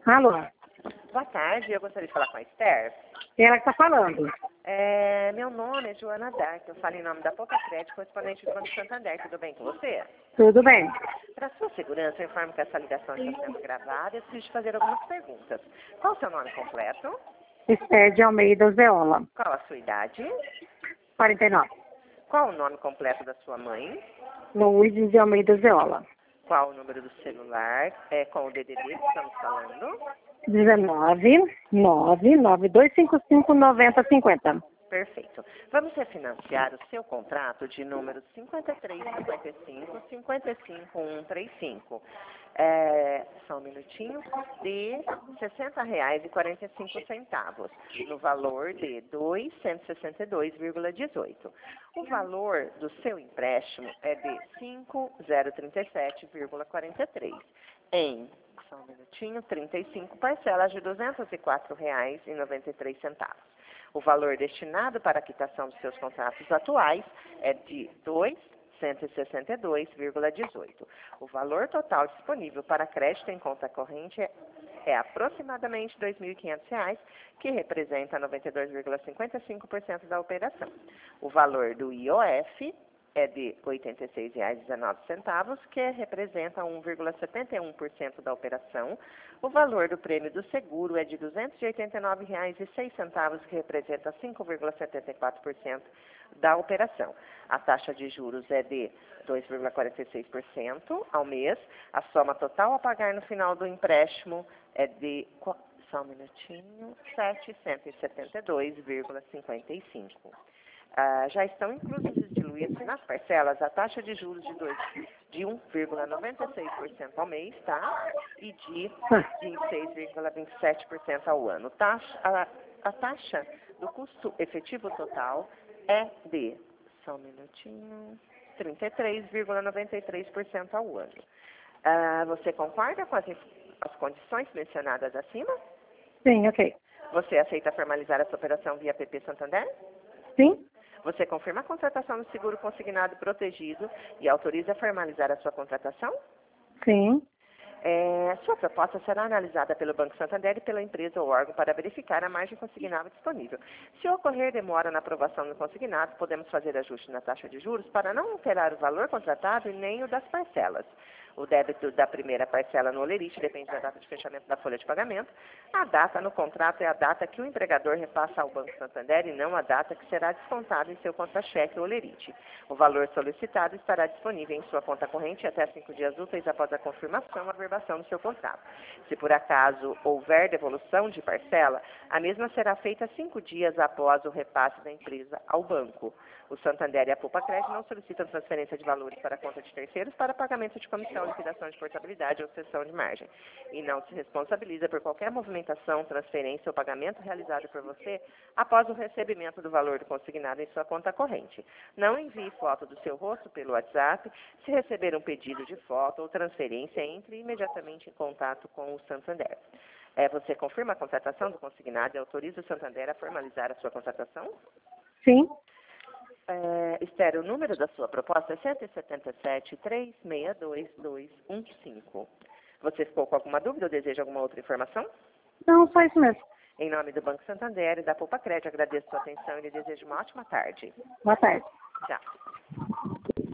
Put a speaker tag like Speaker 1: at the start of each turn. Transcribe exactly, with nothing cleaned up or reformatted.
Speaker 1: Alô?
Speaker 2: Boa tarde, eu gostaria de falar com a Esther.
Speaker 1: Ela que está falando.
Speaker 2: É, meu nome é Joana Dark, eu falo em nome da Poupa Crédito, correspondente do Banco Santander. Tudo bem com você?
Speaker 1: Tudo bem.
Speaker 2: Para sua segurança, eu informo que essa ligação está sendo gravada e eu preciso fazer algumas perguntas. Qual o seu nome completo?
Speaker 1: Esther de Almeida Zeola,
Speaker 2: Qual a sua idade?
Speaker 1: quarenta e nove.
Speaker 2: Qual o nome completo da sua mãe?
Speaker 1: Luiz de Almeida Zeola.
Speaker 2: Qual o número do celular? É, com o D D D que estamos falando?
Speaker 1: dezenove, nove, nove dois cinco cinco, nove zero cinco zero.
Speaker 2: Perfeito. Vamos refinanciar o seu contrato de número cinquenta e três, cinquenta e cinco, cinquenta e cinco, cento e trinta e cinco. É, só um minutinho, de sessenta reais e quarenta e cinco centavos, no valor de duzentos e sessenta e dois vírgula dezoito. O valor do seu empréstimo é de cinco mil e trinta e sete vírgula quarenta e três, em, só um minutinho, trinta e cinco parcelas de duzentos e quatro reais e noventa e três centavos. O valor destinado para a quitação dos seus contratos atuais é de duzentos e sessenta e dois vírgula dezoito. O valor total disponível para crédito em conta corrente é, é aproximadamente dois mil e quinhentos reais, que representa noventa e dois vírgula cinquenta e cinco por cento da operação. O valor do I O F é de oitenta e seis reais e dezenove centavos, que representa um vírgula setenta e um por cento da operação. O valor do prêmio do seguro é de duzentos e oitenta e nove reais e seis centavos, que representa cinco vírgula setenta e quatro por cento da operação. A taxa de juros é de dois vírgula quarenta e seis por cento ao mês. A soma total a pagar no final do empréstimo é de, só um minutinho, setecentos e setenta e dois vírgula cinquenta e cinco. Ah, já estão inclusos e diluídos nas parcelas a taxa de juros de, dois, de um vírgula noventa e seis por cento ao mês, tá? E de vinte e seis vírgula vinte e sete por cento ao ano. Taxa, a, a taxa do custo efetivo total é de, só um minutinho, trinta e três vírgula noventa e três por cento ao ano. Ah, você concorda com as, as condições mencionadas acima?
Speaker 1: Sim, ok.
Speaker 2: Você aceita formalizar essa operação via P P Santander?
Speaker 1: Sim?
Speaker 2: Você confirma a contratação do seguro consignado protegido e autoriza a formalizar a sua contratação?
Speaker 1: Sim.
Speaker 2: É, sua proposta será analisada pelo Banco Santander e pela empresa ou órgão para verificar a margem consignada disponível. Se ocorrer demora na aprovação do consignado, podemos fazer ajuste na taxa de juros para não alterar o valor contratado e nem o das parcelas. O débito da primeira parcela no olerite depende da data de fechamento da folha de pagamento. A data no contrato é a data que o empregador repassa ao Banco Santander e não a data que será descontada em seu conta-cheque ou olerite. O valor solicitado estará disponível em sua conta corrente até cinco dias úteis após a confirmação ou averbação do seu contrato. Se por acaso houver devolução de parcela, a mesma será feita cinco dias após o repasse da empresa ao banco. O Santander e a Poupa Crédito não solicitam transferência de valores para a conta de terceiros para pagamento de comissão, liquidação de portabilidade ou cessão de margem. E não se responsabiliza por qualquer movimentação, transferência ou pagamento realizado por você após o recebimento do valor do consignado em sua conta corrente. Não envie foto do seu rosto pelo WhatsApp. Se receber um pedido de foto ou transferência, entre imediatamente em contato com o Santander. É, você confirma a contratação do consignado e autoriza o Santander a formalizar a sua contratação?
Speaker 1: Sim.
Speaker 2: É, Esther, o número da sua proposta é sete sete sete, três seis dois, dois um cinco. Você ficou com alguma dúvida ou deseja alguma outra informação?
Speaker 1: Não, só isso mesmo.
Speaker 2: Em nome do Banco Santander e da Poupa Crédito, agradeço a sua atenção e lhe desejo uma ótima tarde.
Speaker 1: Boa tarde.
Speaker 2: Tchau.